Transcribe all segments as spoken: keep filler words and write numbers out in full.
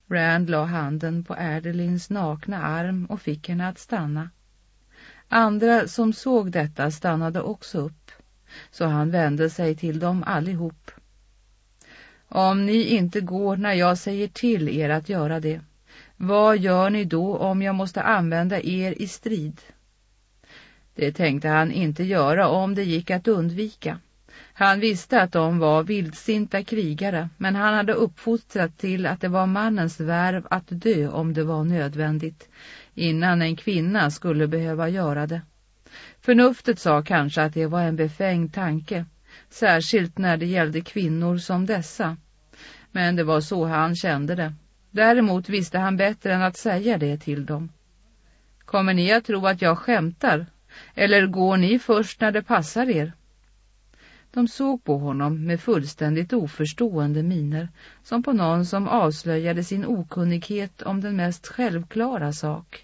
Rand la handen på Adelins nakna arm och fick henne att stanna. Andra som såg detta stannade också upp, så han vände sig till dem allihop. Om ni inte går när jag säger till er att göra det, vad gör ni då om jag måste använda er i strid? Det tänkte han inte göra om det gick att undvika. Han visste att de var vildsinta krigare, men han hade uppfostrat till att det var mannens värv att dö om det var nödvändigt, innan en kvinna skulle behöva göra det. Förnuftet sa kanske att det var en befängd tanke, särskilt när det gällde kvinnor som dessa. Men det var så han kände det. Däremot visste han bättre än att säga det till dem. Kommer ni att tro att jag skämtar? Eller går ni först när det passar er? De såg på honom med fullständigt oförstående miner, som på någon som avslöjade sin okunnighet om den mest självklara sak.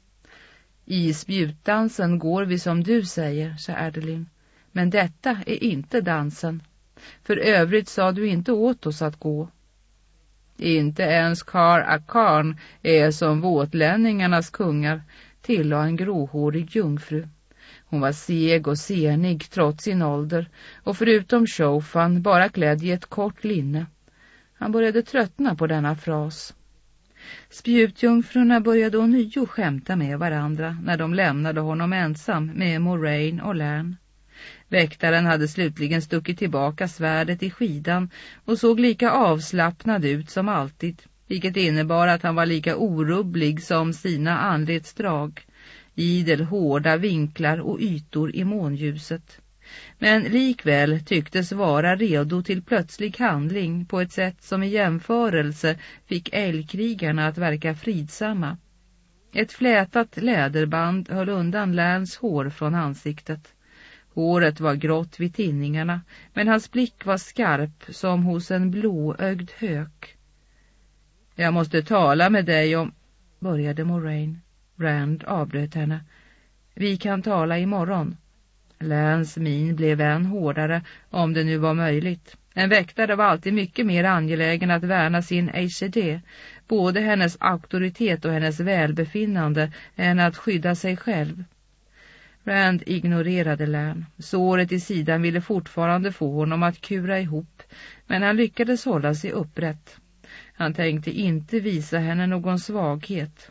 I spjutdansen går vi som du säger, sa Adeline. Men detta är inte dansen. För övrigt sa du inte åt oss att gå. Inte ens Kar Akan är som våtlänningarnas kungar, tillade en gråhårig jungfru. Hon var seg och senig trots sin ålder och förutom Shofan bara klädd i ett kort linne. Han började tröttna på denna fras. Spjutjungfrurna började ånyo skämta med varandra när de lämnade honom ensam med Moraine och Lan. Väktaren hade slutligen stuckit tillbaka svärdet i skidan och såg lika avslappnad ut som alltid, vilket innebar att han var lika orubblig som sina anletsdrag, idel hårda vinklar och ytor i månljuset. Men likväl tycktes vara redo till plötslig handling på ett sätt som i jämförelse fick älgkrigarna att verka fridsamma. Ett flätat läderband höll undan Lans hår från ansiktet. Håret var grått vid tinningarna, men hans blick var skarp som hos en blåögd hök. Jag måste tala med dig om... började Moraine. Rand avbröt henne. Vi kan tala imorgon. Lans min blev än hårdare, om det nu var möjligt. En väktare var alltid mycket mer angelägen att värna sin A C D, både hennes auktoritet och hennes välbefinnande, än att skydda sig själv. Rand ignorerade Lan. Såret i sidan ville fortfarande få honom att kura ihop, men han lyckades hålla sig upprätt. Han tänkte inte visa henne någon svaghet.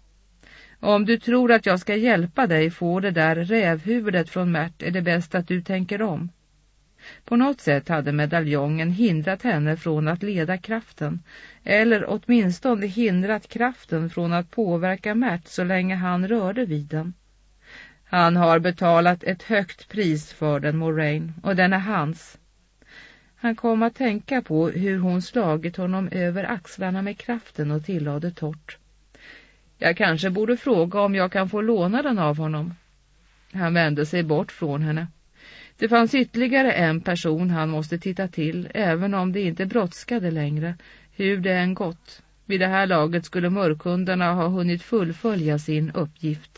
Om du tror att jag ska hjälpa dig få det där rävhuvudet från Mert är det bäst att du tänker om. På något sätt hade medaljongen hindrat henne från att leda kraften, eller åtminstone hindrat kraften från att påverka Mert så länge han rörde vid den. Han har betalat ett högt pris för den, Moraine, och den är hans. Han kom att tänka på hur hon slagit honom över axlarna med kraften och tillade torrt. Jag kanske borde fråga om jag kan få låna den av honom. Han vände sig bort från henne. Det fanns ytterligare en person han måste titta till, även om det inte brådskade längre, hur det än gått. Vid det här laget skulle mörkhundarna ha hunnit fullfölja sin uppgift.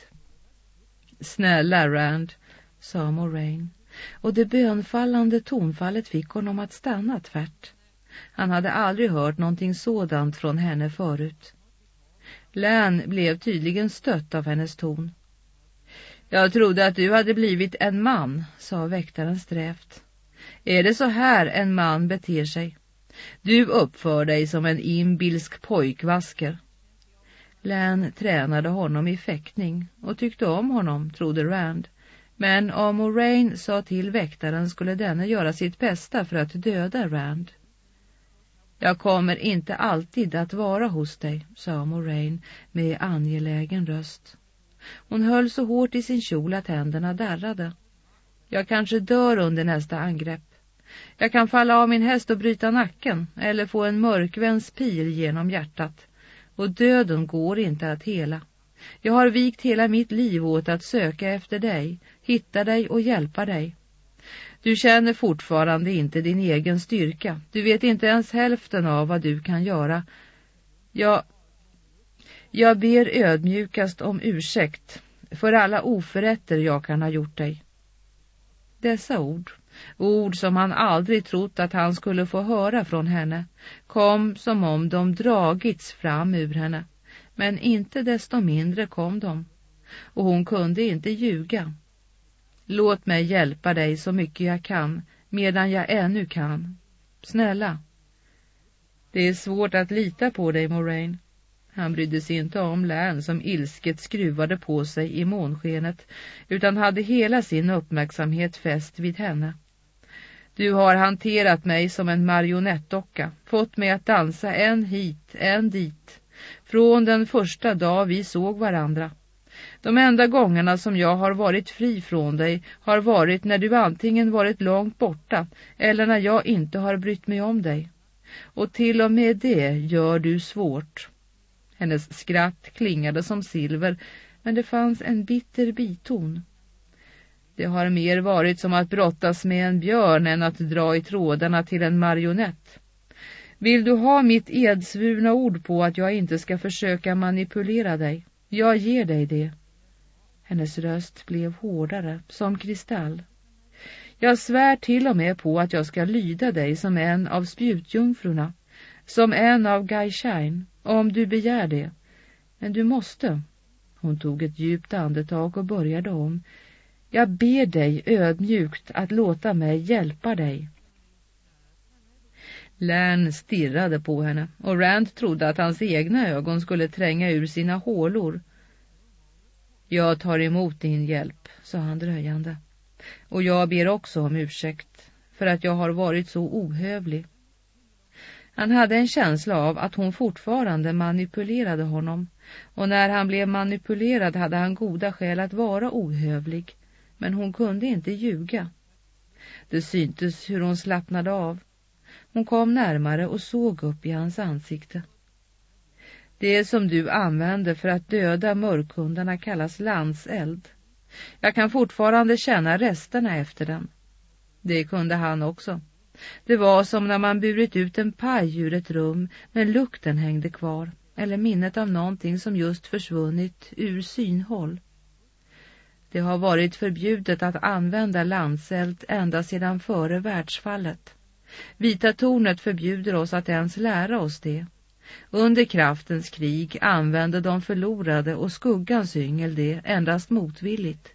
Snälla Rand, sa Moraine, och det bönfallande tonfallet fick honom att stanna tvärt. Han hade aldrig hört någonting sådant från henne förut. Lan blev tydligen stött av hennes ton. Jag trodde att du hade blivit en man, sa väktaren strävt. Är det så här en man beter sig? Du uppför dig som en inbilsk pojkvasker. Lan tränade honom i fäktning och tyckte om honom, trodde Rand. Men om Moraine sa till väktaren skulle denne göra sitt bästa för att döda Rand. Jag kommer inte alltid att vara hos dig, sa Moraine med angelägen röst. Hon höll så hårt i sin kjol att händerna darrade. Jag kanske dör under nästa angrepp. Jag kan falla av min häst och bryta nacken eller få en mörkväns pil genom hjärtat. Och döden går inte att hela. Jag har vikt hela mitt liv åt att söka efter dig, hitta dig och hjälpa dig. Du känner fortfarande inte din egen styrka. Du vet inte ens hälften av vad du kan göra. Jag, jag ber ödmjukast om ursäkt för alla oförrätter jag kan ha gjort dig. Dessa ord, Ord som han aldrig trott att han skulle få höra från henne kom som om de dragits fram ur henne, men inte desto mindre kom de, och hon kunde inte ljuga. Låt mig hjälpa dig så mycket jag kan, medan jag ännu kan. Snälla. Det är svårt att lita på dig, Moraine. Han brydde sig inte om Lan som ilsket skruvade på sig i månskenet, utan hade hela sin uppmärksamhet fäst vid henne. Du har hanterat mig som en marionettdocka, fått mig att dansa en hit, en dit, från den första dag vi såg varandra. De enda gångerna som jag har varit fri från dig har varit när du antingen varit långt borta eller när jag inte har brytt mig om dig. Och till och med det gör du svårt. Hennes skratt klingade som silver, men det fanns en bitter biton. Det har mer varit som att brottas med en björn än att dra i trådarna till en marionett. Vill du ha mitt edsvurna ord på att jag inte ska försöka manipulera dig? Jag ger dig det. Hennes röst blev hårdare, som kristall. Jag svär till och med på att jag ska lyda dig som en av spjutjungfrurna, som en av Gaishain, om du begär det. Men du måste. Hon tog ett djupt andetag och började om. Jag ber dig ödmjukt att låta mig hjälpa dig. Lan stirrade på henne, och Rand trodde att hans egna ögon skulle tränga ur sina hålor. Jag tar emot din hjälp, sa han dröjande. Och jag ber också om ursäkt för att jag har varit så ohövlig. Han hade en känsla av att hon fortfarande manipulerade honom, och när han blev manipulerad hade han goda skäl att vara ohövlig, men hon kunde inte ljuga. Det syntes hur hon slappnade av. Hon kom närmare och såg upp i hans ansikte. Det som du använde för att döda mörkhundarna kallas landseld. Jag kan fortfarande känna resterna efter den. Det kunde han också. Det var som när man burit ut en paj ur ett rum, men lukten hängde kvar, eller minnet av någonting som just försvunnit ur synhåll. Det har varit förbjudet att använda landseld ända sedan före världsfallet. Vita tornet förbjuder oss att ens lära oss det. Under kraftens krig använde de förlorade och skuggans yngel det endast motvilligt.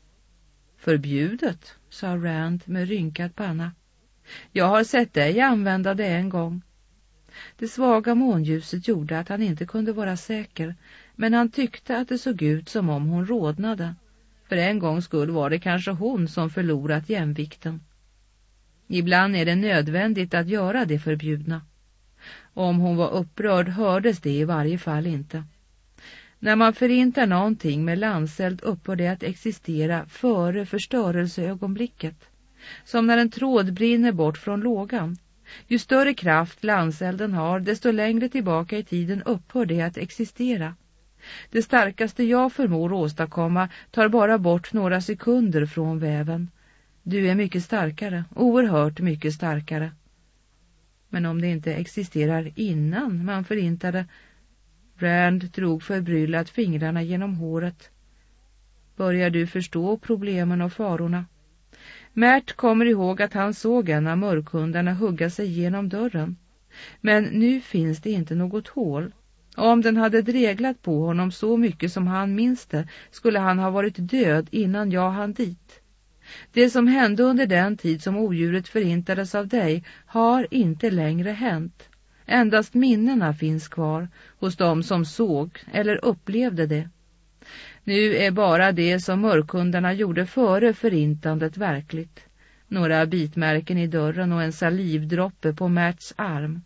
Förbjudet, sa Rand med rynkad panna. Jag har sett dig använda det en gång. Det svaga månljuset gjorde att han inte kunde vara säker, men han tyckte att det såg ut som om hon rodnade. För en gångs skull var det kanske hon som förlorat jämvikten. Ibland är det nödvändigt att göra det förbjudna. Om hon var upprörd hördes det i varje fall inte. När man förintar någonting med landseld upphör det att existera före förstörelseögonblicket. Som när en tråd brinner bort från lågan. Ju större kraft landselden har, desto längre tillbaka i tiden upphör det att existera. Det starkaste jag förmår åstadkomma tar bara bort några sekunder från väven. Du är mycket starkare, oerhört mycket starkare. Men om det inte existerar innan man förintade... Rand drog förbryllat fingrarna genom håret. Börjar du förstå problemen och farorna? Mert kommer ihåg att han såg en av mörkhundarna hugga sig genom dörren. Men nu finns det inte något hål. Om den hade dreglat på honom så mycket som han minste skulle han ha varit död innan jag hann dit. Det som hände under den tid som odjuret förintades av dig har inte längre hänt. Endast minnena finns kvar hos dem som såg eller upplevde det. Nu är bara det som mörkhundarna gjorde före förintandet verkligt. Några bitmärken i dörren och en salivdroppe på Merts arm.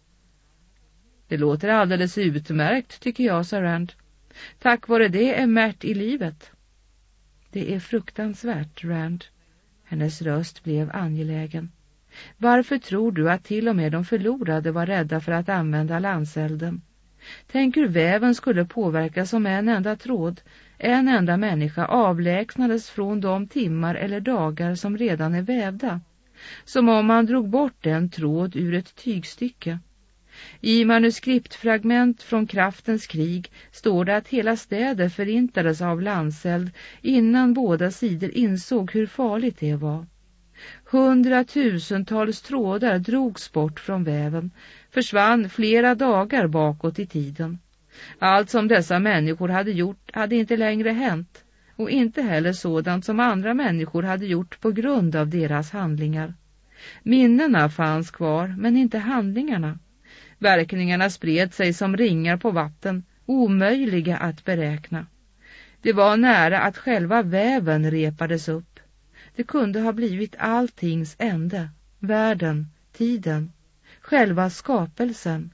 Det låter alldeles utmärkt, tycker jag, sa Rand. Tack vare det är Mert i livet. Det är fruktansvärt, Rand. Hennes röst blev angelägen. Varför tror du att till och med de förlorade var rädda för att använda landselden? Tänk hur väven skulle påverkas om en enda tråd, en enda människa avlägsnades från de timmar eller dagar som redan är vävda. Som om man drog bort en tråd ur ett tygstycke. I manuskriptfragment från Kraftens krig står det att hela städer förintades av landseld innan båda sidor insåg hur farligt det var. Hundratusentals trådar drogs bort från väven, försvann flera dagar bakåt i tiden. Allt som dessa människor hade gjort hade inte längre hänt, och inte heller sådant som andra människor hade gjort på grund av deras handlingar. Minnena fanns kvar, men inte handlingarna. Verkningarna spred sig som ringar på vatten, omöjliga att beräkna. Det var nära att själva väven repades upp. Det kunde ha blivit alltings ände, världen, tiden, själva skapelsen.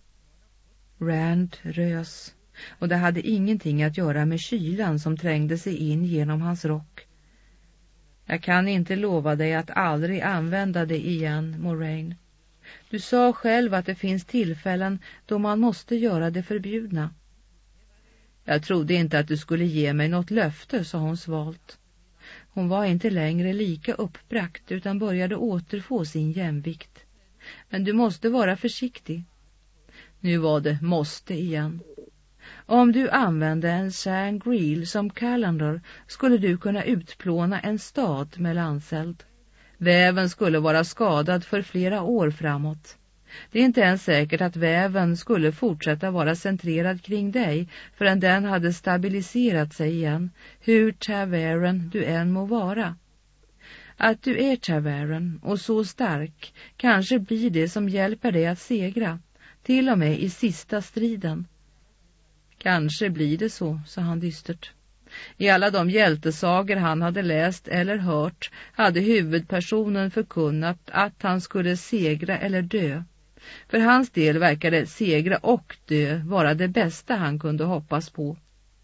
Rand rös, och det hade ingenting att göra med kylan som trängde sig in genom hans rock. Jag kan inte lova dig att aldrig använda det igen, Moraine. Du sa själv att det finns tillfällen då man måste göra det förbjudna. Jag trodde inte att du skulle ge mig något löfte, sa hon svalt. Hon var inte längre lika uppbrakt utan började återfå sin jämvikt. Men du måste vara försiktig. Nu var det måste igen. Om du använde en Sangreal som kalender skulle du kunna utplåna en stad med landseld. Väven skulle vara skadad för flera år framåt. Det är inte ens säkert att väven skulle fortsätta vara centrerad kring dig förrän den hade stabiliserat sig igen, hur Ta'Veren du än må vara. Att du är Ta'Veren och så stark kanske blir det som hjälper dig att segra, till och med i sista striden. Kanske blir det så, sa han dystert. I alla de hjältesager han hade läst eller hört hade huvudpersonen förkunnat att han skulle segra eller dö. För hans del verkade segra och dö vara det bästa han kunde hoppas på.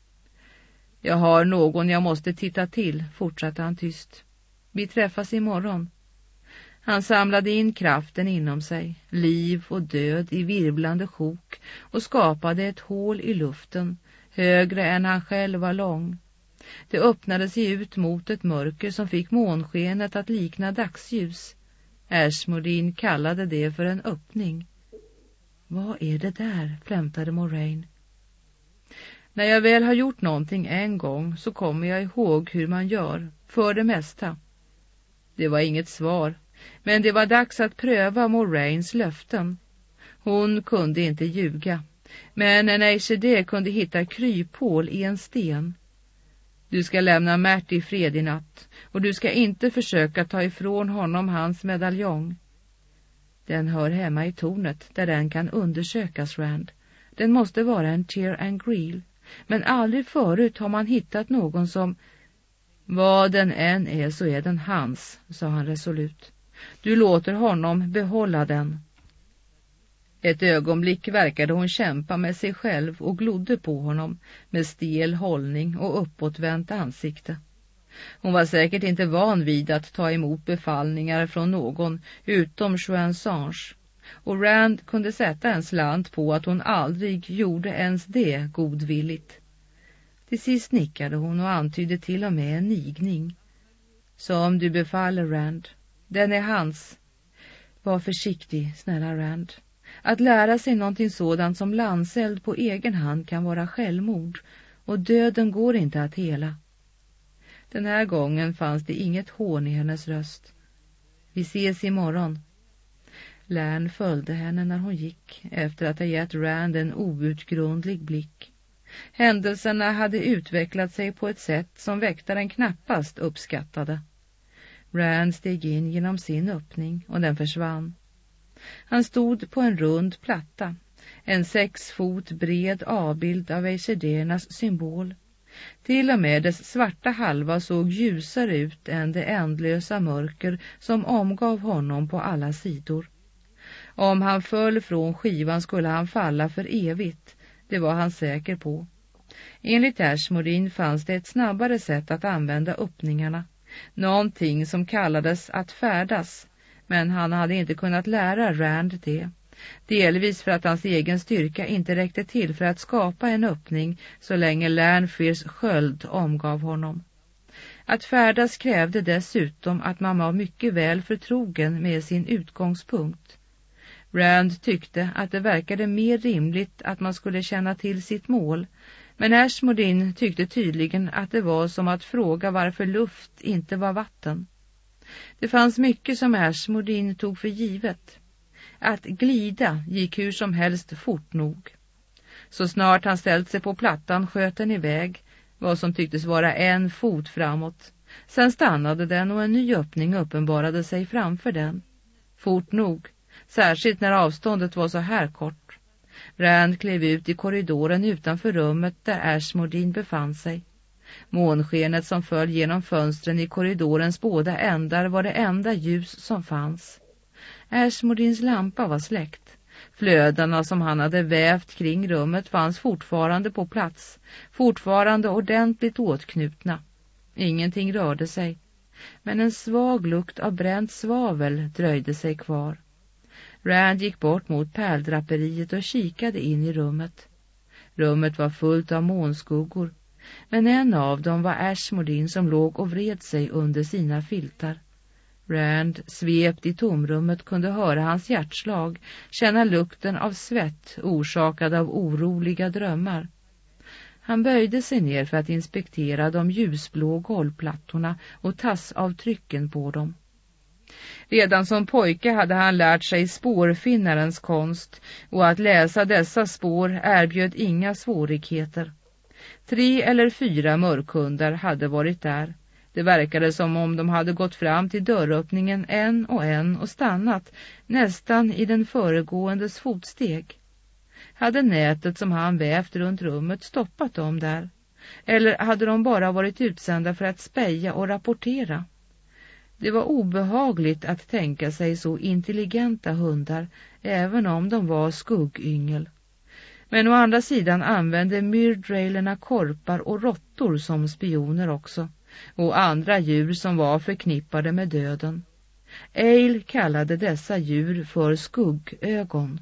Jag har någon jag måste titta till, fortsatte han tyst. Vi träffas imorgon. Han samlade in kraften inom sig, liv och död i virvlande sjok, och skapade ett hål i luften, högre än han själv var lång. Det öppnade sig ut mot ett mörker som fick månskenet att likna dagsljus. Ashmodin kallade det för en öppning. Vad är det där, flämtade Moraine. När jag väl har gjort någonting en gång så kommer jag ihåg hur man gör, för det mesta. Det var inget svar, men det var dags att pröva Moraines löften. Hon kunde inte ljuga, men en Aishede kunde hitta kryphål i en sten. Du ska lämna Mert i fred i natt, och du ska inte försöka ta ifrån honom hans medaljong. Den hör hemma i tornet där den kan undersökas, Rand. Den måste vara en Tir-Angreal, men aldrig förut har man hittat någon som... Vad den än är så är den hans, sa han resolut. Du låter honom behålla den. Ett ögonblick verkade hon kämpa med sig själv och glodde på honom med stel hållning och uppåtvänt ansikte. Hon var säkert inte van vid att ta emot befallningar från någon utom Chouin-Sange, och Rand kunde sätta en slant på att hon aldrig gjorde ens det godvilligt. Till sist nickade hon och antydde till och med en nigning. Som du befaller, Rand. Den är hans. Var försiktig, snälla Rand. Att lära sig någonting sådant som landseld på egen hand kan vara självmord, och döden går inte att hela. Den här gången fanns det inget hån i hennes röst. Vi ses imorgon. Lärn följde henne när hon gick, efter att ha gett Rand en outgrundlig blick. Händelserna hade utvecklat sig på ett sätt som väktaren knappast uppskattade. Rand steg in genom sin öppning och den försvann. Han stod på en rund platta, en sex fot bred avbild av Aishedernas symbol. Till och med dess svarta halva såg ljusare ut än det ändlösa mörker som omgav honom på alla sidor. Om han föll från skivan skulle han falla för evigt, det var han säker på. Enligt Ashmodin fanns det ett snabbare sätt att använda öppningarna, någonting som kallades att färdas, men han hade inte kunnat lära Rand det. Delvis för att hans egen styrka inte räckte till för att skapa en öppning så länge Lanfears sköld omgav honom. Att färdas krävde dessutom att man var mycket väl förtrogen med sin utgångspunkt. Rand tyckte att det verkade mer rimligt att man skulle känna till sitt mål, men Ashmodin tyckte tydligen att det var som att fråga varför luft inte var vatten. Det fanns mycket som Ashmodin tog för givet. Att glida gick hur som helst fort nog. Så snart han ställt sig på plattan sköt den iväg, vad som tycktes vara en fot framåt. Sen stannade den och en ny öppning uppenbarade sig framför den. Fort nog, särskilt när avståndet var så här kort. Rand klev ut i korridoren utanför rummet där Ashmodin befann sig. Månskenet som föll genom fönstren i korridorens båda ändar var det enda ljus som fanns. Ashmodins lampa var släckt. Flödena som han hade vävt kring rummet fanns fortfarande på plats, fortfarande ordentligt åtknutna. Ingenting rörde sig, men en svag lukt av bränt svavel dröjde sig kvar. Rand gick bort mot pärldraperiet och kikade in i rummet. Rummet var fullt av månskuggor, men en av dem var Ashmodin som låg och vred sig under sina filtar. Rand, svept i tomrummet, kunde höra hans hjärtslag, känna lukten av svett orsakad av oroliga drömmar. Han böjde sig ner för att inspektera de ljusblå golvplattorna och tassavtrycken på dem. Redan som pojke hade han lärt sig spårfinnarens konst, och att läsa dessa spår erbjöd inga svårigheter. Tre eller fyra mörkhundar hade varit där. Det verkade som om de hade gått fram till dörröppningen en och en och stannat nästan i den föregåendes fotsteg. Hade nätet som han vävt runt rummet stoppat dem där? Eller hade de bara varit utsända för att speja och rapportera? Det var obehagligt att tänka sig så intelligenta hundar, även om de var skuggyngel. Men å andra sidan använde myrdrailerna korpar och råttor som spioner också, och andra djur som var förknippade med döden. Ale kallade dessa djur för skuggögon.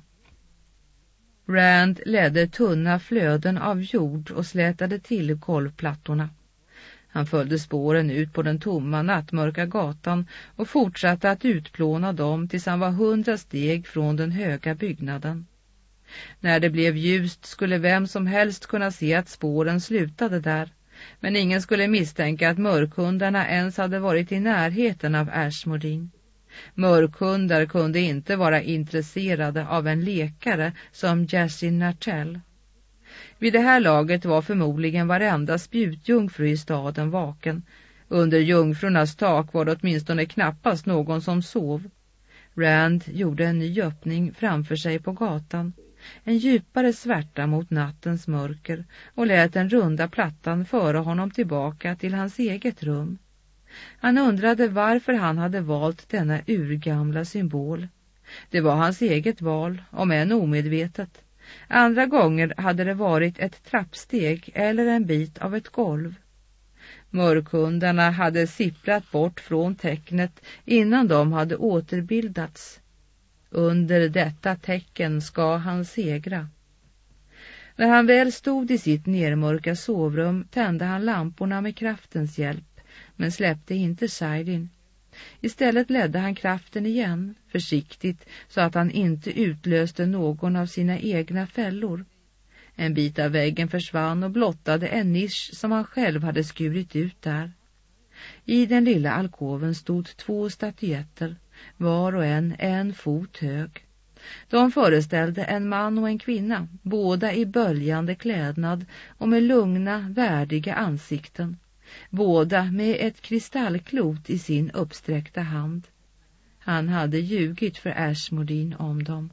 Rand ledde tunna flöden av jord och slätade till golvplattorna. Han följde spåren ut på den tomma nattmörka gatan och fortsatte att utplåna dem tills han var hundra steg från den höga byggnaden. När det blev ljust skulle vem som helst kunna se att spåren slutade där, men ingen skulle misstänka att mörkhundarna ens hade varit i närheten av Ashmodin. Mörkhundar kunde inte vara intresserade av en lekare som Jessie Nartell. Vid det här laget var förmodligen varenda spjutjungfru i staden vaken. Under jungfrurnas tak var det åtminstone knappast någon som sov. Rand gjorde en ny öppning framför sig på gatan, en djupare svärta mot nattens mörker, och lät den runda plattan föra honom tillbaka till hans eget rum. Han undrade varför han hade valt denna urgamla symbol. Det var hans eget val, om än omedvetet. Andra gånger hade det varit ett trappsteg eller en bit av ett golv. Mörkhundarna hade sipprat bort från tecknet innan de hade återbildats. Under detta tecken ska han segra. När han väl stod i sitt nermörka sovrum tände han lamporna med kraftens hjälp, men släppte inte Saidin. Istället ledde han kraften igen, försiktigt, så att han inte utlöste någon av sina egna fällor. En bit av väggen försvann och blottade en nisch som han själv hade skurit ut där. I den lilla alkoven stod två statyetter, var och en en fot hög. De föreställde en man och en kvinna, båda i böljande klädnad och med lugna, värdiga ansikten. Båda med ett kristallklot i sin uppsträckta hand. Han hade ljugit för Ashmodin om dem.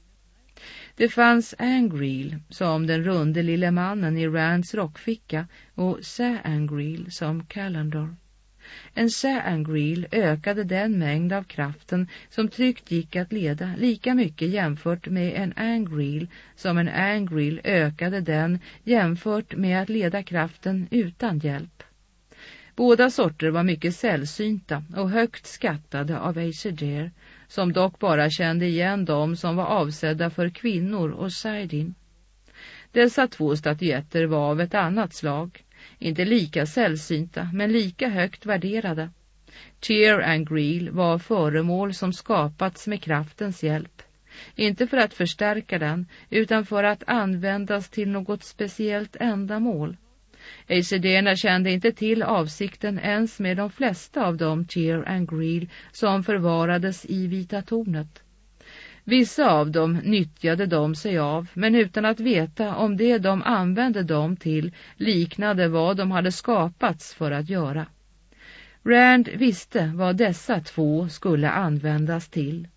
Det fanns Angril som den runde lille mannen i Rands rockficka och Sa-Angril som Callandor. En Sa-Angril ökade den mängd av kraften som tryggt gick att leda lika mycket jämfört med en Angril som en Angril ökade den jämfört med att leda kraften utan hjälp. Båda sorter var mycket sällsynta och högt skattade av Aesir, som dock bara kände igen dem som var avsedda för kvinnor och Saidin. Dessa två statyetter var av ett annat slag, inte lika sällsynta men lika högt värderade. Tyr-Angril var föremål som skapats med kraftens hjälp, inte för att förstärka den utan för att användas till något speciellt ändamål. Acerderna kände inte till avsikten ens med de flesta av de Tyr and Greel som förvarades i Vita tornet. Vissa av dem nyttjade de sig av, men utan att veta om det de använde dem till liknade vad de hade skapats för att göra. Rand visste vad dessa två skulle användas till.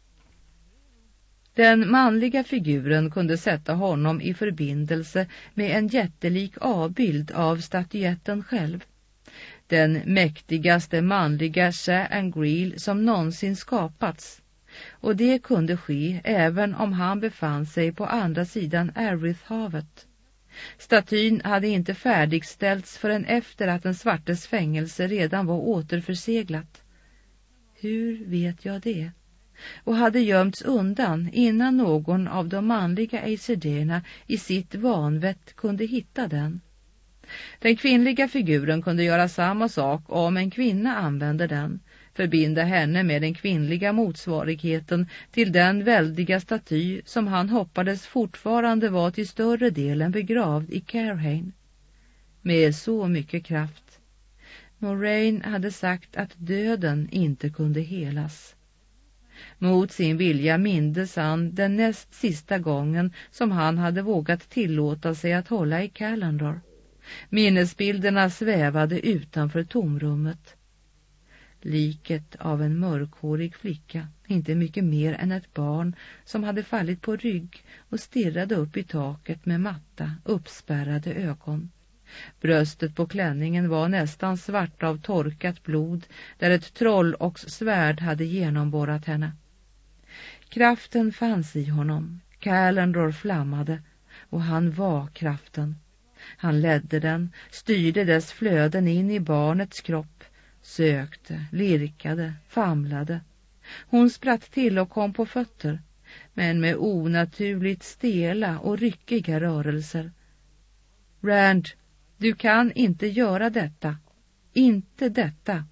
Den manliga figuren kunde sätta honom i förbindelse med en jättelik avbild av statyetten själv. Den mäktigaste manliga Shah and Greel som någonsin skapats. Och det kunde ske även om han befann sig på andra sidan Arith-havet. Statyn hade inte färdigställts förrän efter att den svartes fängelse redan var återförseglat. Hur vet jag det? Och hade gömts undan innan någon av de manliga Acerderna i sitt vanvett kunde hitta den. Den kvinnliga figuren kunde göra samma sak om en kvinna använde den, förbinda henne med den kvinnliga motsvarigheten till den väldiga staty som han hoppades fortfarande var till större delen begravd i Carhain. Med så mycket kraft. Moraine hade sagt att döden inte kunde helas. Mot sin vilja mindes han den näst sista gången som han hade vågat tillåta sig att hålla i Callandor. Minnesbilderna svävade utanför tomrummet. Liket av en mörkhårig flicka, inte mycket mer än ett barn som hade fallit på rygg och stirrade upp i taket med matta, uppspärrade ögon. Bröstet på klänningen var nästan svart av torkat blod där ett troll och svärd hade genomborrat henne. Kraften fanns i honom, Callandor flammade och han var kraften. Han ledde den, styrde dess flöden in i barnets kropp, sökte, lirkade, famlade. Hon spratt till och kom på fötter, men med onaturligt stela och ryckiga rörelser. Rand, du kan inte göra detta. Inte detta.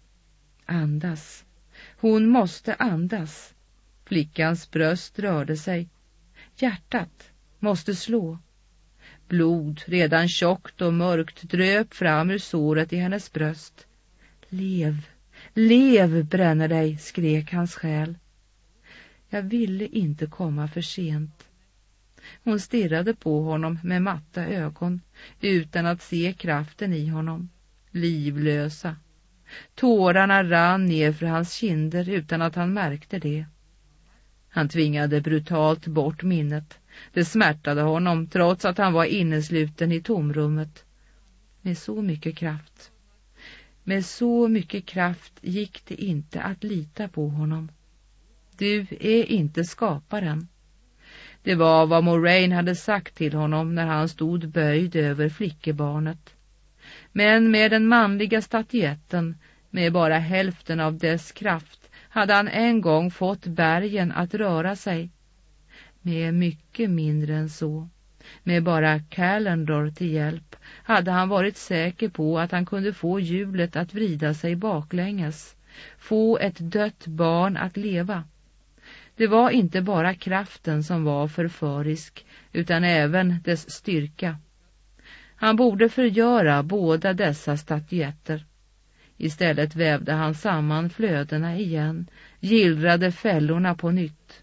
Andas. Hon måste andas. Flickans bröst rörde sig. Hjärtat måste slå. Blod, redan tjockt och mörkt, dröp fram ur såret i hennes bröst. Lev, lev bränner dig, skrek hans själ. Jag ville inte komma för sent. Hon stirrade på honom med matta ögon, utan att se kraften i honom. Livlösa. Tårarna rann ner för hans kinder utan att han märkte det. Han tvingade brutalt bort minnet. Det smärtade honom trots att han var innesluten i tomrummet. Med så mycket kraft. Med så mycket kraft gick det inte att lita på honom. Du är inte skaparen. Det var vad Moraine hade sagt till honom när han stod böjd över flickebarnet. Men med den manliga statyetten, med bara hälften av dess kraft, hade han en gång fått bergen att röra sig. Med mycket mindre än så, med bara Callandor till hjälp, hade han varit säker på att han kunde få hjulet att vrida sig baklänges, få ett dött barn att leva. Det var inte bara kraften som var förförisk, utan även dess styrka. Han borde förgöra båda dessa statyetter. Istället vävde han samman flödena igen, gillrade fällorna på nytt.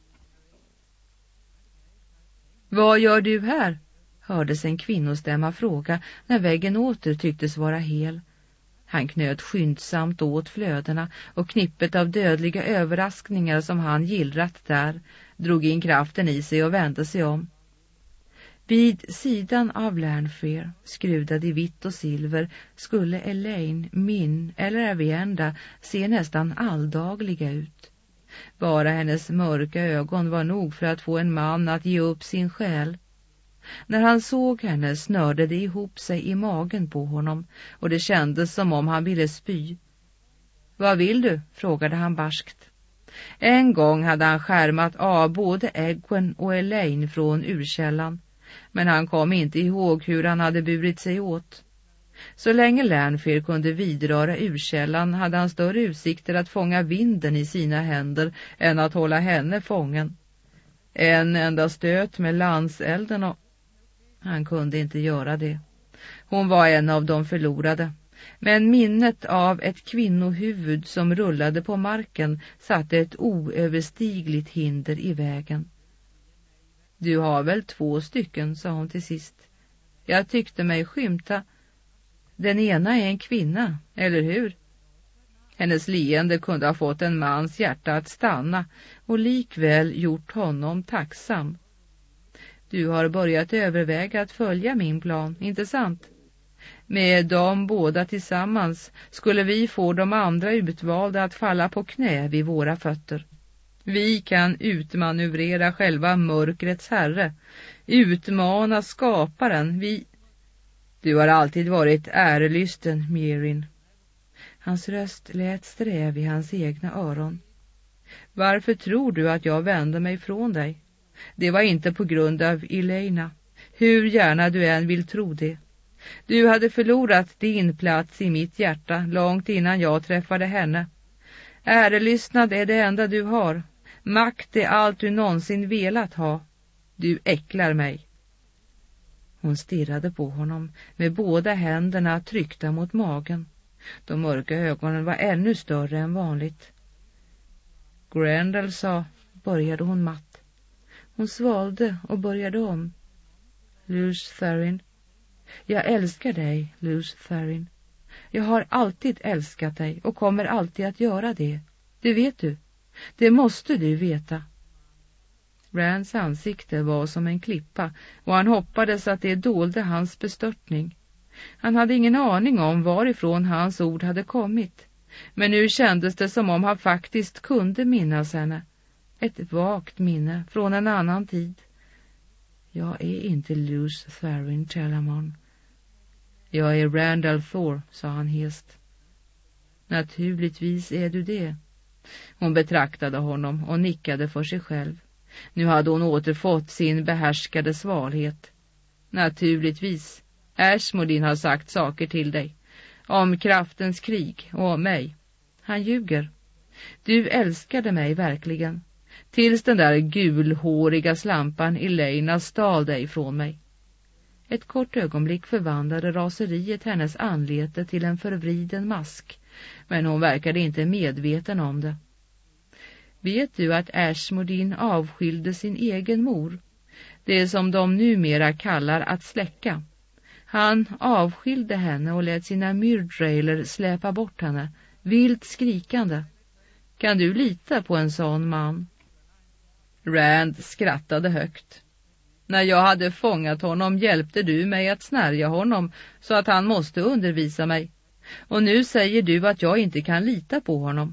Vad gör du här? Hördes en kvinnostämma fråga när väggen åter tycktes vara hel. Han knöt skyndsamt åt flödena och knippet av dödliga överraskningar som han gillrat där, drog in kraften i sig och vände sig om. Vid sidan av Lanfear, skrudad i vitt och silver, skulle Elaine, Min eller Avienda se nästan alldagliga ut. Bara hennes mörka ögon var nog för att få en man att ge upp sin själ. När han såg henne snörde det ihop sig i magen på honom och det kändes som om han ville spy. Vad vill du? Frågade han barskt. En gång hade han skärmat av både Egwene och Elaine från urkällan, men han kom inte ihåg hur han hade burit sig åt. Så länge Lanfear kunde vidröra urkällan hade han större utsikter att fånga vinden i sina händer än att hålla henne fången. En enda stöt med landselden och... Han kunde inte göra det. Hon var en av de förlorade. Men minnet av ett kvinnohuvud som rullade på marken satte ett oöverstigligt hinder i vägen. Du har väl två stycken, sa hon till sist. Jag tyckte mig skymta. Den ena är en kvinna, eller hur? Hennes leende kunde ha fått en mans hjärta att stanna och likväl gjort honom tacksam. Du har börjat överväga att följa min plan, inte sant? Med dem båda tillsammans skulle vi få de andra utvalda att falla på knä vid våra fötter. Vi kan utmanövrera själva mörkrets herre, utmana skaparen. Vi... Du har alltid varit ärelysten, Mirin. Hans röst lät sträv i hans egna öron. Varför tror du att jag vände mig från dig? Det var inte på grund av Elena, hur gärna du än vill tro det. Du hade förlorat din plats i mitt hjärta långt innan jag träffade henne. Ärelystnad är det enda du har. Makt är allt du någonsin velat ha. Du äcklar mig. Hon stirrade på honom med båda händerna tryckta mot magen. De mörka ögonen var ännu större än vanligt. Grendel sa, började hon matt. Hon svalde och började om. Lews Therin. Jag älskar dig, Lews Therin. Jag har alltid älskat dig och kommer alltid att göra det. Det vet du. Det måste du veta. Rands ansikte var som en klippa och han hoppades att det dolde hans bestörtning. Han hade ingen aning om varifrån hans ord hade kommit. Men nu kändes det som om han faktiskt kunde minnas henne. Ett vagt minne från en annan tid. Jag är inte Lews Therin Telamon. Jag är Randall Thor, sa han hest. Naturligtvis är du det. Hon betraktade honom och nickade för sig själv. Nu hade hon återfått sin behärskade svalhet. Naturligtvis. Ashmodin har sagt saker till dig. Om kraftens krig och om mig. Han ljuger. Du älskade mig verkligen. Tills den där gulhåriga slampan Elena stal dig från mig. Ett kort ögonblick förvandlade raseriet hennes anlete till en förvriden mask. Men hon verkade inte medveten om det. Vet du att Ashmodin avskilde sin egen mor? Det som de numera kallar att släcka. Han avskilde henne och lät sina myrdrailer släpa bort henne, vilt skrikande. Kan du lita på en sån man? Rand skrattade högt. När jag hade fångat honom hjälpte du mig att snärja honom så att han måste undervisa mig. Och nu säger du att jag inte kan lita på honom.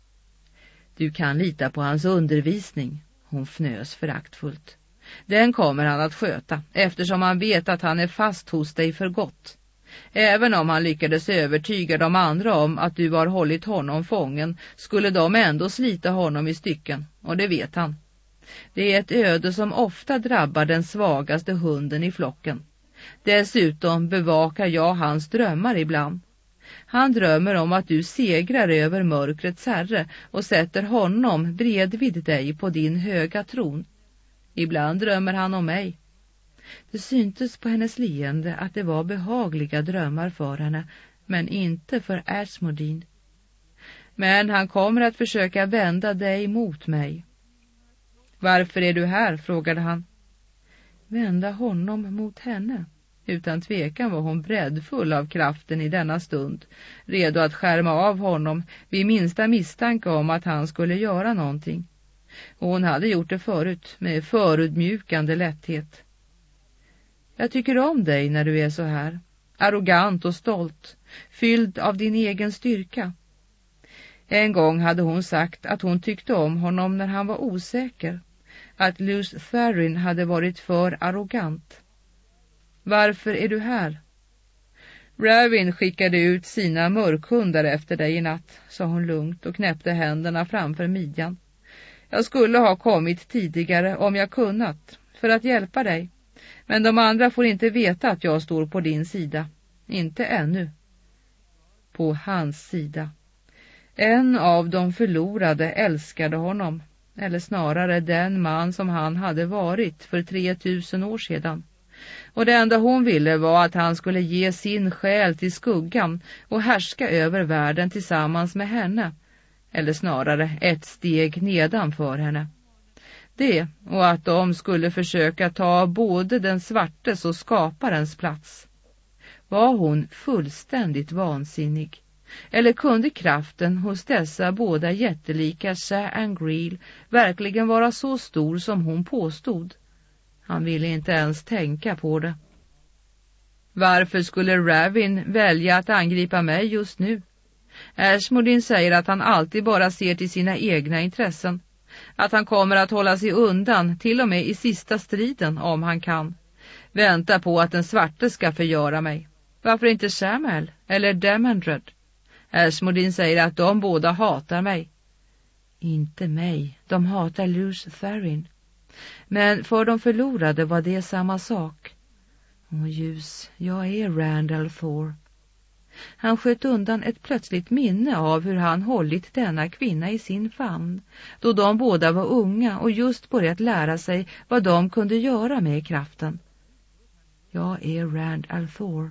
Du kan lita på hans undervisning, hon fnös föraktfullt. Den kommer han att sköta, eftersom han vet att han är fast hos dig för gott. Även om han lyckades övertyga de andra om att du har hållit honom fången, skulle de ändå slita honom i stycken, och det vet han. Det är ett öde som ofta drabbar den svagaste hunden i flocken. Dessutom bevakar jag hans drömmar ibland. Han drömmer om att du segrar över mörkrets herre och sätter honom bredvid dig på din höga tron. Ibland drömmer han om mig. Det syntes på hennes leende att det var behagliga drömmar för henne, men inte för Ashmodin. Men han kommer att försöka vända dig mot mig. Varför är du här? Frågade han. Vända honom mot henne. Utan tvekan var hon breddfull av kraften i denna stund, redo att skärma av honom vid minsta misstanke om att han skulle göra någonting. Och hon hade gjort det förut med förutmjukande lätthet. Jag tycker om dig när du är så här, arrogant och stolt, fylld av din egen styrka. En gång hade hon sagt att hon tyckte om honom när han var osäker, att Lews Therin hade varit för arrogant. Varför är du här? Ravin skickade ut sina mörkhundar efter dig i natt, sa hon lugnt och knäppte händerna framför midjan. Jag skulle ha kommit tidigare om jag kunnat, för att hjälpa dig. Men de andra får inte veta att jag står på din sida. Inte ännu. På hans sida. En av de förlorade älskade honom, eller snarare den man som han hade varit för tre tusen år sedan. Och det enda hon ville var att han skulle ge sin själ till skuggan och härska över världen tillsammans med henne, eller snarare ett steg nedanför henne. Det, och att de skulle försöka ta både den svartes och skaparens plats. Var hon fullständigt vansinnig? Eller kunde kraften hos dessa båda jättelika Shah and Greel verkligen vara så stor som hon påstod? Han ville inte ens tänka på det. Varför skulle Ravin välja att angripa mig just nu? Ashmodin säger att han alltid bara ser till sina egna intressen. Att han kommer att hålla sig undan, till och med i sista striden om han kan. Vänta på att den svarte ska förgöra mig. Varför inte Shamal eller Demandred? Ashmodin säger att de båda hatar mig. Inte mig, de hatar Luce Therin. Men för de förlorade var det samma sak. Åh ljus, jag är Rand al'Thor. Han sköt undan ett plötsligt minne av hur han hållit denna kvinna i sin famn, då de båda var unga och just börjat lära sig vad de kunde göra med kraften. Jag är Rand al'Thor.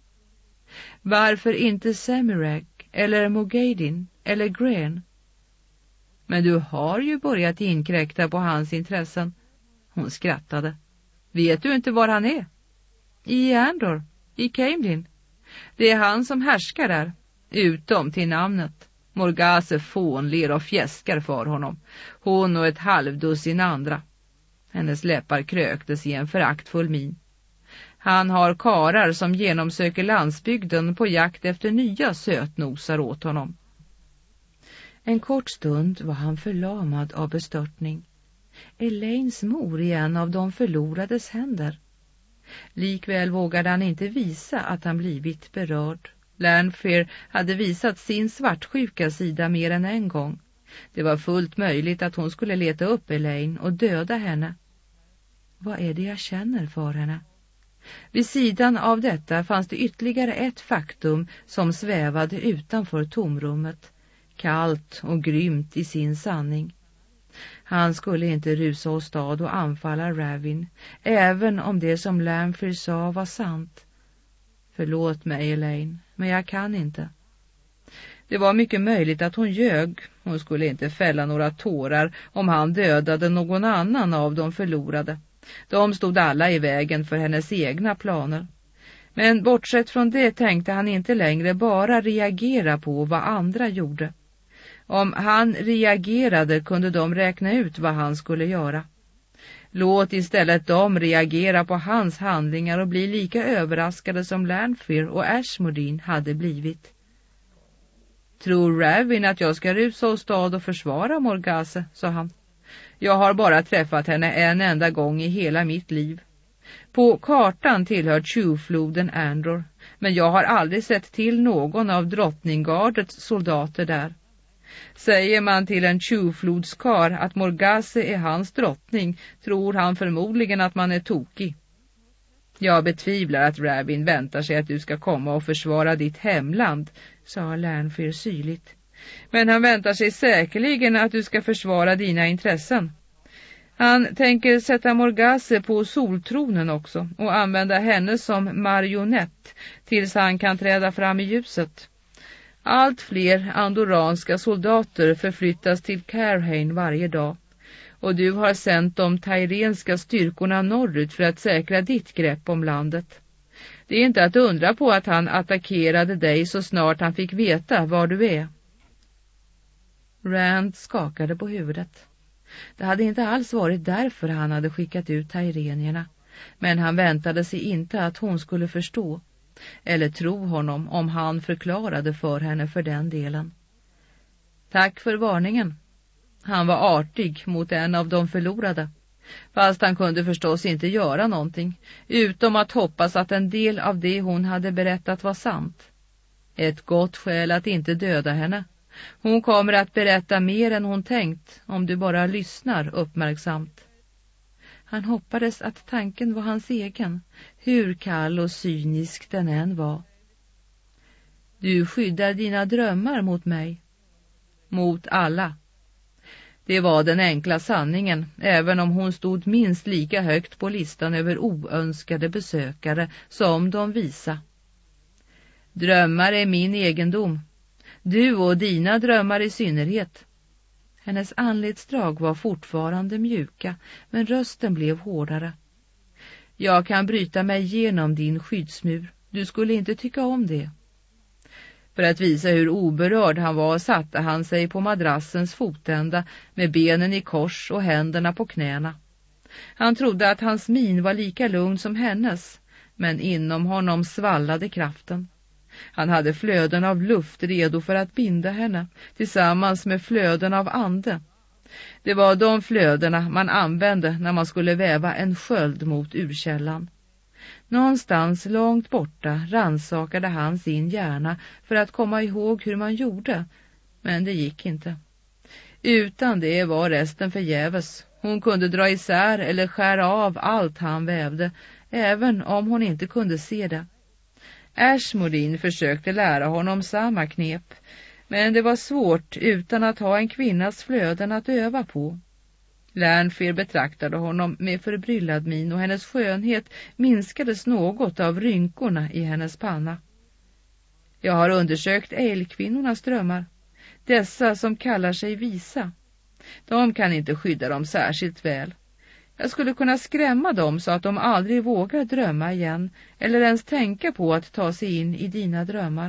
Varför inte Semireg eller Moghedin eller Gren? Men du har ju börjat inkräkta på hans intressen. Hon skrattade. Vet du inte var han är? I Andor, i Caemlyn. Det är han som härskar där, utom till namnet. Morgase fånler och fjäskar för honom. Hon och ett halvdussin andra. Hennes läppar kröktes i en föraktfull min. Han har karar som genomsöker landsbygden på jakt efter nya sötnosar åt honom. En kort stund var han förlamad av bestörtning. Elaines mor i en av de förlorades händer. Likväl vågade han inte visa att han blivit berörd. Lanfear hade visat sin svartsjuka sida mer än en gång. Det var fullt möjligt att hon skulle leta upp Elaine och döda henne. Vad är det jag känner för henne? Vid sidan av detta fanns det ytterligare ett faktum som svävade utanför tomrummet. Kallt och grymt i sin sanning. Han skulle inte rusa åstad och anfalla Ravin, även om det som Lanfear sa var sant. Förlåt mig, Elaine, men jag kan inte. Det var mycket möjligt att hon ljög. Hon skulle inte fälla några tårar om han dödade någon annan av de förlorade. De stod alla i vägen för hennes egna planer. Men bortsett från det tänkte han inte längre bara reagera på vad andra gjorde. Om han reagerade kunde de räkna ut vad han skulle göra. Låt istället dem reagera på hans handlingar och bli lika överraskade som Lanfear och Ashmodin hade blivit. Tror Ravin att jag ska rusa åstad och försvara Morgase, sa han. Jag har bara träffat henne en enda gång i hela mitt liv. På kartan tillhör Tjuvfloden Andor, men jag har aldrig sett till någon av drottninggardets soldater där. Säger man till en Tjuvflodskar att Morgase är hans drottning, tror han förmodligen att man är tokig. Jag betvivlar att Ravin väntar sig att du ska komma och försvara ditt hemland, sa Lanfear syrligt. Men han väntar sig säkerligen att du ska försvara dina intressen. Han tänker sätta Morgase på soltronen också och använda henne som marionett tills han kan träda fram i ljuset. Allt fler andoranska soldater förflyttas till Carhain varje dag. Och du har sänt de tyrenska styrkorna norrut för att säkra ditt grepp om landet. Det är inte att undra på att han attackerade dig så snart han fick veta var du är. Rand skakade på huvudet. Det hade inte alls varit därför han hade skickat ut tyrenierna. Men han väntade sig inte att hon skulle förstå. Eller tro honom om han förklarade för henne för den delen. Tack för varningen. Han var artig mot en av de förlorade. Fast han kunde förstås inte göra någonting. Utom att hoppas att en del av det hon hade berättat var sant. Ett gott skäl att inte döda henne. Hon kommer att berätta mer än hon tänkt om du bara lyssnar uppmärksamt. Han hoppades att tanken var hans egen, hur kall och cynisk den än var. Du skyddar dina drömmar mot mig. Mot alla. Det var den enkla sanningen, även om hon stod minst lika högt på listan över oönskade besökare som de visa. Drömmar är min egendom. Du och dina drömmar i synnerhet. Hennes anletsdrag var fortfarande mjuka, men rösten blev hårdare. Jag kan bryta mig igenom din skyddsmur. Du skulle inte tycka om det. För att visa hur oberörd han var satte han sig på madrassens fotända med benen i kors och händerna på knäna. Han trodde att hans min var lika lugn som hennes, men inom honom svallade kraften. Han hade flöden av luft redo för att binda henne, tillsammans med flöden av ande. Det var de flödena man använde när man skulle väva en sköld mot urkällan. Någonstans långt borta ransakade han sin hjärna för att komma ihåg hur man gjorde, men det gick inte. Utan det var resten förgäves. Hon kunde dra isär eller skära av allt han vävde, även om hon inte kunde se det. Ashmodin försökte lära honom samma knep, men det var svårt utan att ha en kvinnas flöden att öva på. Lanfear betraktade honom med förbryllad min och hennes skönhet minskades något av rynkorna i hennes panna. Jag har undersökt älgkvinnornas drömmar, dessa som kallar sig visa. De kan inte skydda dem särskilt väl. Jag skulle kunna skrämma dem så att de aldrig vågar drömma igen eller ens tänka på att ta sig in i dina drömmar.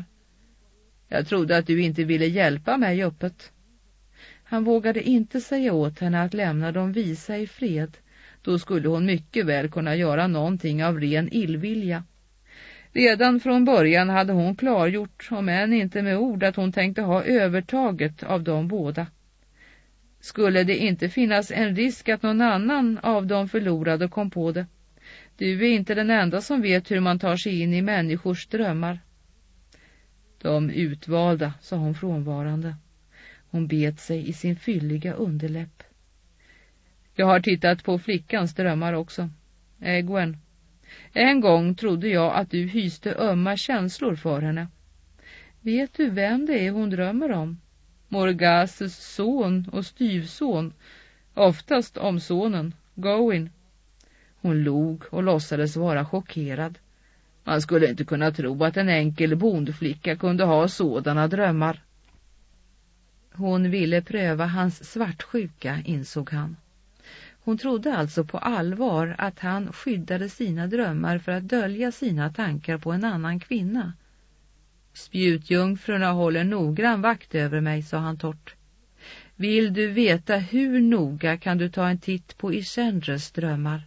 Jag trodde att du inte ville hjälpa mig öppet. Han vågade inte säga åt henne att lämna dem visa i fred. Då skulle hon mycket väl kunna göra någonting av ren illvilja. Redan från början hade hon klargjort, om än inte med ord, att hon tänkte ha övertaget av dem båda. Skulle det inte finnas en risk att någon annan av dem förlorade kom på det? Du är inte den enda som vet hur man tar sig in i människors drömmar. De utvalda, sa hon frånvarande. Hon bet sig i sin fylliga underläpp. Jag har tittat på flickans drömmar också. Egwen. En gång trodde jag att du hyste ömma känslor för henne. Vet du vem det är hon drömmer om? Morgases son och styvson. Oftast om sonen, Gawain. Hon log och låtsades vara chockerad. Man skulle inte kunna tro att en enkel bondflicka kunde ha sådana drömmar. Hon ville pröva hans svartsjuka, insåg han. Hon trodde alltså på allvar att han skyddade sina drömmar för att dölja sina tankar på en annan kvinna. Spjutjungfrurna håller noggrann vakt över mig, sa han torrt. Vill du veta hur noga kan du ta en titt på Ishendres drömmar?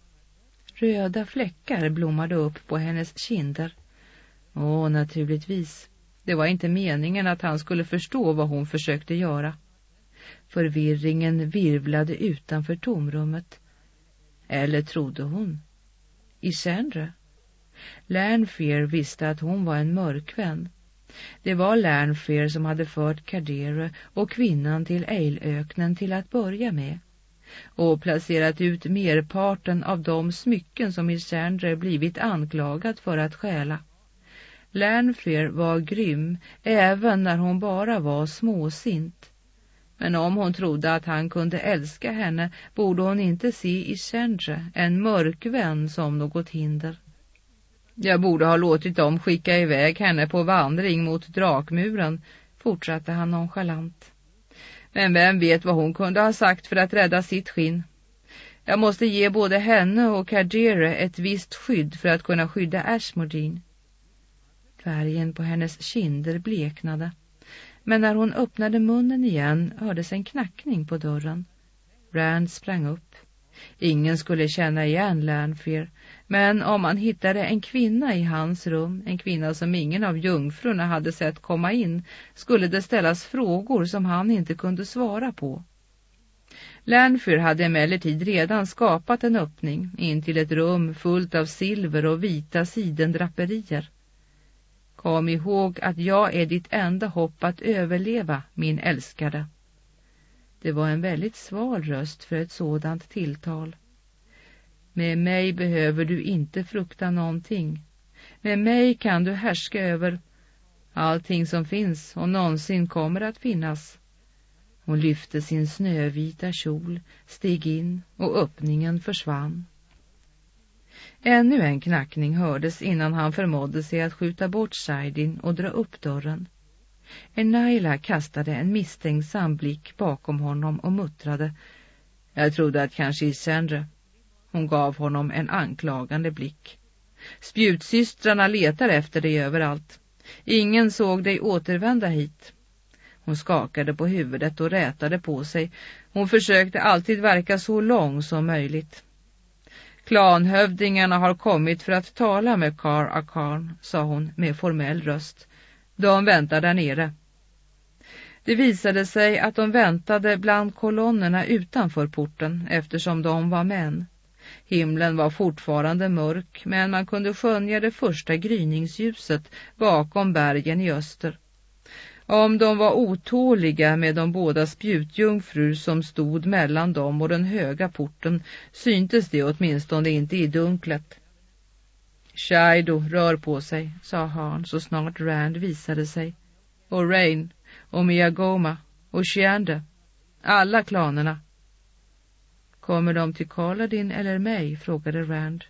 Röda fläckar blommade upp på hennes kinder. Åh, naturligtvis. Det var inte meningen att han skulle förstå vad hon försökte göra. Förvirringen virvlade utanför tomrummet. Eller trodde hon? Ishendre? Lanfear visste att hon var en mörkvän. Det var Lanfear som hade fört Kadere och kvinnan till Eilöknen till att börja med och placerat ut merparten av de smycken som Ishendre blivit anklagad för att stjäla. Lanfear var grym även när hon bara var småsint. Men om hon trodde att han kunde älska henne borde hon inte se Ishendre, en mörkvän, som något hinder. Jag borde ha låtit dem skicka iväg henne på vandring mot drakmuren, fortsatte han nonchalant. Men vem vet vad hon kunde ha sagt för att rädda sitt skinn. Jag måste ge både henne och Kadere ett visst skydd för att kunna skydda Ashmodin. Färgen på hennes kinder bleknade. Men när hon öppnade munnen igen hördes en knackning på dörren. Rand sprang upp. Ingen skulle känna igen Lanfear, men om man hittade en kvinna i hans rum, en kvinna som ingen av jungfrurna hade sett komma in, skulle det ställas frågor som han inte kunde svara på. Lanfear hade emellertid redan skapat en öppning in till ett rum fullt av silver och vita sidendraperier. Kom ihåg att jag är ditt enda hopp att överleva, min älskade. Det var en väldigt sval röst för ett sådant tilltal. Med mig behöver du inte frukta någonting. Med mig kan du härska över allting som finns och någonsin kommer att finnas. Hon lyfte sin snövita kjol, steg in och öppningen försvann. Ännu en knackning hördes innan han förmådde sig att skjuta bort Saidin och dra upp dörren. Enaila kastade en misstänksam blick bakom honom och muttrade: Jag trodde att kanske Isendre. Hon gav honom en anklagande blick. Spjutsystrarna letar efter dig överallt. Ingen såg dig återvända hit. Hon skakade på huvudet och rätade på sig. Hon försökte alltid verka så lång som möjligt. Klanhövdingarna har kommit för att tala med Kar Akan, sa hon med formell röst. De väntar där nere. Det visade sig att de väntade bland kolonnerna utanför porten eftersom de var män. Himlen var fortfarande mörk, men man kunde skönja det första gryningsljuset bakom bergen i öster. Om de var otåliga med de båda spjutjungfrur som stod mellan dem och den höga porten syntes det åtminstone inte i dunklet. Shaido rör på sig, sa han så snart Rand visade sig. Och Rain, och Miagoma, och Shiande. Alla klanerna. Kommer de till Kaladin eller mig, frågade Rand.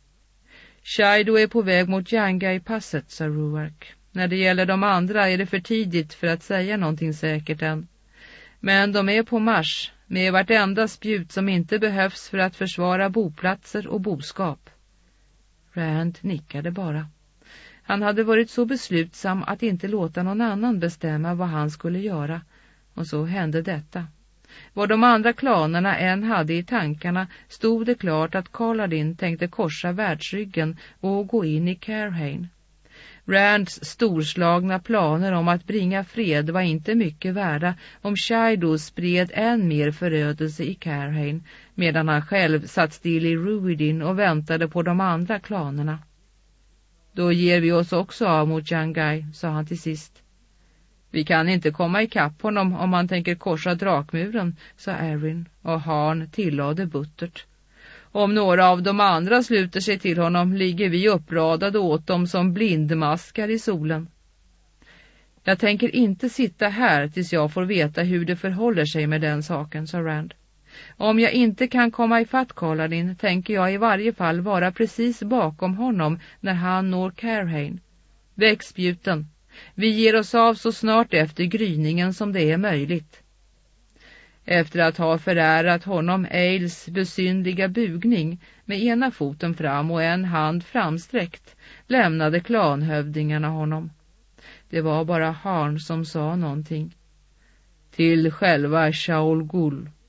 Shaido är på väg mot Yangai-passet, sa Ruark. När det gäller de andra är det för tidigt för att säga någonting säkert än. Men de är på marsch med vartenda spjut som inte behövs för att försvara boplatser och boskap. Rand nickade bara. Han hade varit så beslutsam att inte låta någon annan bestämma vad han skulle göra. Och så hände detta. Vad de andra klanerna än hade i tankarna stod det klart att Kaladin tänkte korsa världsryggen och gå in i Carhain. Rands storslagna planer om att bringa fred var inte mycket värda om Shaido spred än mer förödelse i Carhain, medan han själv satt still i Ruidin och väntade på de andra klanerna. Då ger vi oss också av mot Yangai, sa han till sist. Vi kan inte komma ikapp honom om han tänker korsa drakmuren, sa Arryn, och Han tillade buttert. Om några av de andra sluter sig till honom ligger vi uppradade åt dem som blindmaskar i solen. Jag tänker inte sitta här tills jag får veta hur det förhåller sig med den saken, sa Rand. Om jag inte kan komma ifatt Kaladin tänker jag i varje fall vara precis bakom honom när han når Carhain. Väck spjuten. Vi ger oss av så snart efter gryningen som det är möjligt. Efter att ha förärat honom Ails besynliga bugning med ena foten fram och en hand framsträckt lämnade klanhövdingarna honom. Det var bara Han som sa någonting. Till själva Shaol Ghul.